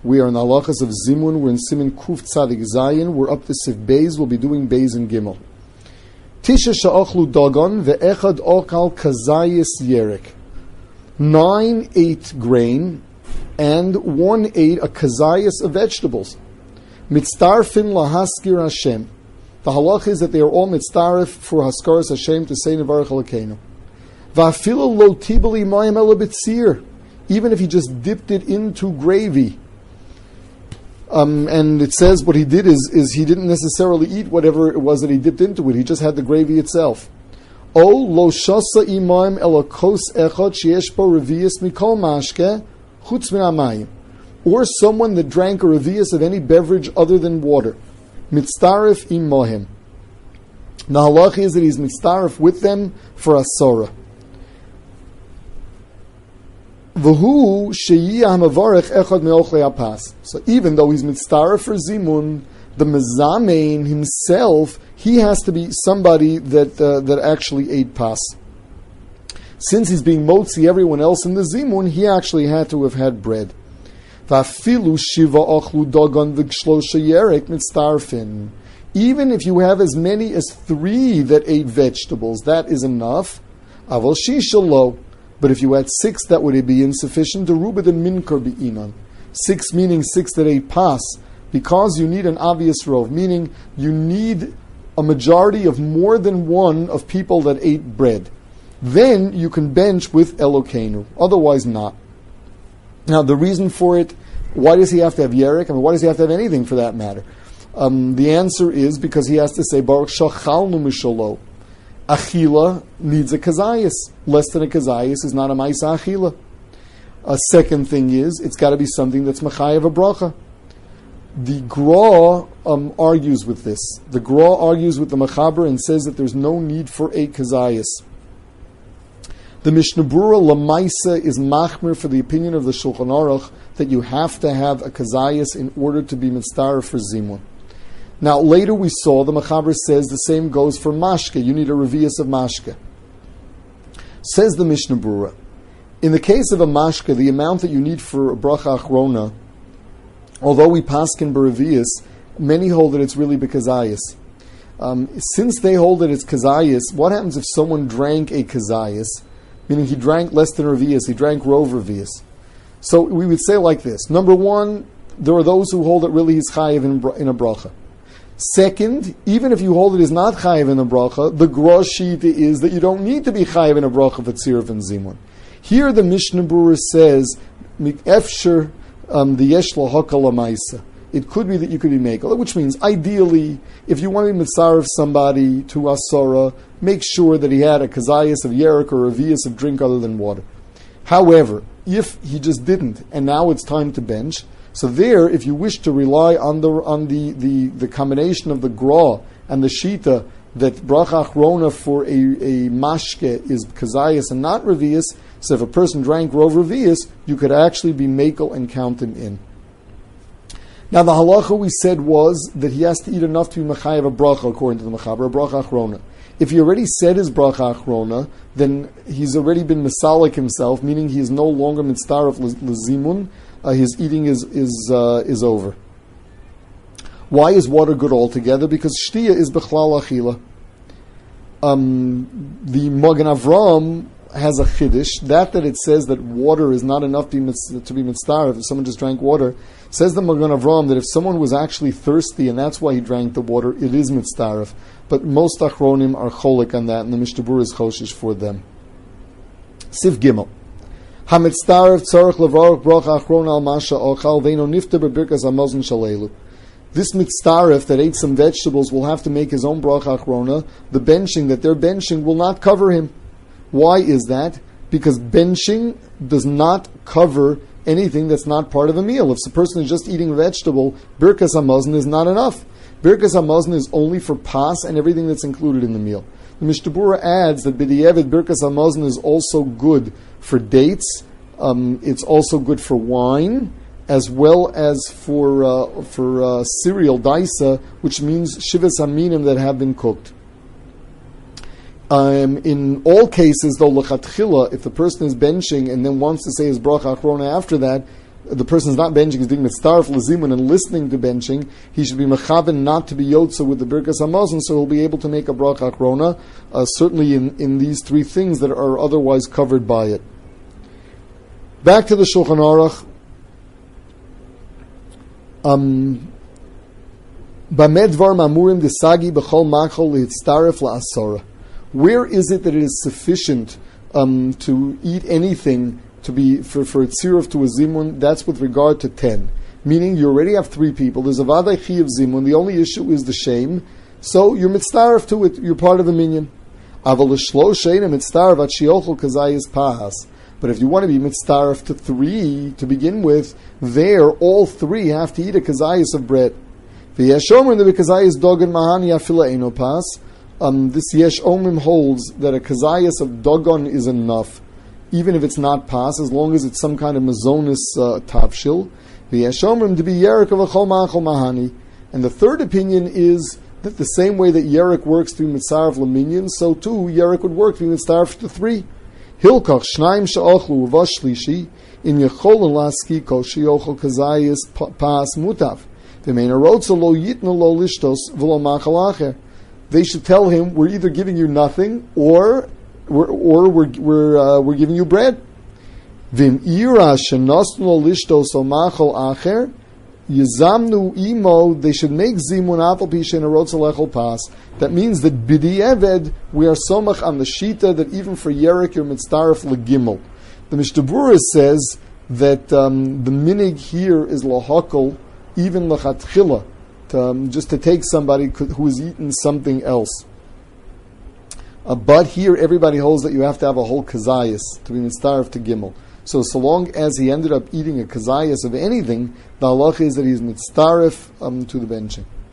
We are in the halachas of Zimun. We're in Siman Kuf Tzadik Zayin. We're up to Sif Beis. We'll be doing Beis and Gimel. Tisha sha'achlu dagon ve'echad okal kazayis yerek. 9 ate grain and 1 ate a kazayis of vegetables. Mitztarfin lahaskir Hashem. The halach is that they are all mitztarif for haskaras Hashem to say Nevarach Elokeinu. Va'afilu lo tibali mayim ela b'tzir. Even if he just dipped it into gravy. And it says what he did is he didn't necessarily eat whatever it was that he dipped into it. He just had the gravy itself. O lo shasa imaim ela kos echad sheyesh bo revius mikol mashke chutz min hamayim. Or someone that drank a revius of any beverage other than water. Mitztarif imahem. The halach is that he's mitztarif with them for asora. V'hu sheyiyah hamavarech echad me'ochlei hapas. So even though he's mitztarif for zimun, the mezamein himself, he has to be somebody that actually ate pas. Since he's being motzi everyone else in the zimun, he actually had to have had bread. V'afilu shiva ochlu dagon v'gshlosha yerek mitztarfin. Even if you have as many as 3 that ate vegetables, that is enough. Aval shisha lo. But if you had 6, that would be insufficient. Deruba the minkar be'inan. 6 meaning 6 that ate pas. Because you need an obvious rov, meaning you need a majority of more than 1 of people that ate bread. Then you can bench with Elokeinu. Otherwise not. Now the reason for it, why does he have to have yerek? Why does he have to have anything for that matter? The answer is because he has to say Baruch shachalnu mishalo. Achila needs a kazayas. Less than a kazayas is not a ma'isa achila. A second thing is, it's got to be something that's machayev a bracha. The Gra argues with this. The Gra argues with the Machaber and says that there's no need for a kazayas. The Mishnah Berurah Lamaisa is machmir for the opinion of the Shulchan Aruch that you have to have a kazayas in order to be mitzvah for zimun. Now, later we saw the Machaber says the same goes for mashke. You need a revius of mashke. Says the Mishnah Berurah, in the case of a mashke, the amount that you need for a bracha achrona, although we paskin berevius, many hold that it's really bekazayas. Since they hold that it's kazayas, what happens if someone drank a kazayas, meaning he drank less than revius, he drank rov revius? So we would say like this. Number one, there are those who hold that really he's chayiv in a bracha. Second, even if you hold it is not chayiv in a bracha, the gross sheet is that you don't need to be chayiv in a bracha for tziruf and zimun. Here the Mishnah Berurah says, efsher the yesh lahakal amaisa. It could be that you could be mekel, which means ideally, if you want to be mitzvah of somebody to asora, make sure that he had a kazayas of yerek or a revius of drink other than water. However, if he just didn't, and now it's time to bench, so there, if you wish to rely on the combination of the gra and the shita that bracha achrona for a mashke is kazayas and not revius, so if a person drank rov revius, you could actually be mekel and count him in. Now the halacha we said was that he has to eat enough to be mechayev a bracha according to the mechaber, a bracha achrona. If he already said his bracha achrona, then he's already been mesalik himself, meaning he is no longer mitzvah of lezimun. His eating is over. Why is water good altogether? Because shtiya is bechlal achila. The Magen Avram has a chiddush that it says that water is not enough to be mitzvah if someone just drank water. Says the Magen Avram that if someone was actually thirsty and that's why he drank the water, it is mitzvah. But most achronim are cholik on that, and the Mishnah Berurah is choshish for them. Sif Gimel. Hamitztaref tzarich levarach bracha achrona al masha ochal veino nifter bebirkas hamazon shalelu. This mitztaref that ate some vegetables will have to make his own bracha achrona. The benching that they're benching will not cover him. Why is that? Because benching does not cover anything that's not part of a meal. If the person is just eating a vegetable, birkas hamazon is not enough. Birkas hamazon is only for pas and everything that's included in the meal. The Mishnah Berurah adds that b'di'evet birkas hamazon is also good for dates. It's also good for wine, as well as for cereal daisa, which means shivas aminim that have been cooked. In all cases, though, lechatchila, if the person is benching and then wants to say his bracha achrona after that, the person is not benching, is being mitzaref lezimun and listening to benching, he should be mechaven not to be yotza with the Birkas Hamazon, so he'll be able to make a bracha achrona, certainly in these three things that are otherwise covered by it. Back to the Shulchan Aruch. Where is it that it is sufficient to eat anything to be for a tziruf to a zimun? That's with regard to 10. Meaning you already have 3 people. There's a vaday chi of zimun. The only issue is the shame. So you're mitzaref to it. You're part of a minyan. But if you want to be mitzaref to 3 to begin with, there all 3 have to eat a kazayas of bread. This Yesh Omim holds that a kazayas of dogon is enough, even if it's not pas, as long as it's some kind of mazonis tavshil. V'yesh Omim to be yerek of a chol ma'achol mahani. And the third opinion is that the same way that yerek works to be mitzaref leminyan, so too yerek would work to be mitzaref to 3. Hilkach shnaim she'ochlu uvash shlishi in yecholon laski koshi ochel kazayas pas mutav. V'meina rotza lo yitnu lo lishtos v'lo machal acher. They should tell him, we're either giving you nothing or we're giving you bread. Vim ira shenosnu lo lishtos o machal acher yizamnu imo. They should make zimun afal pishin a rotza lechol pas. That means that b'di eved we are somach on the shita that even for yerek you're mitzaref legimel. The Mishnah Berurah says that the minig here is lahakol even lachatchila. Just to take somebody who has eaten something else. But here everybody holds that you have to have a whole kazayas to be mitzaref to gimel. So long as he ended up eating a kazayas of anything, the halach is that he's mitzaref to the benching.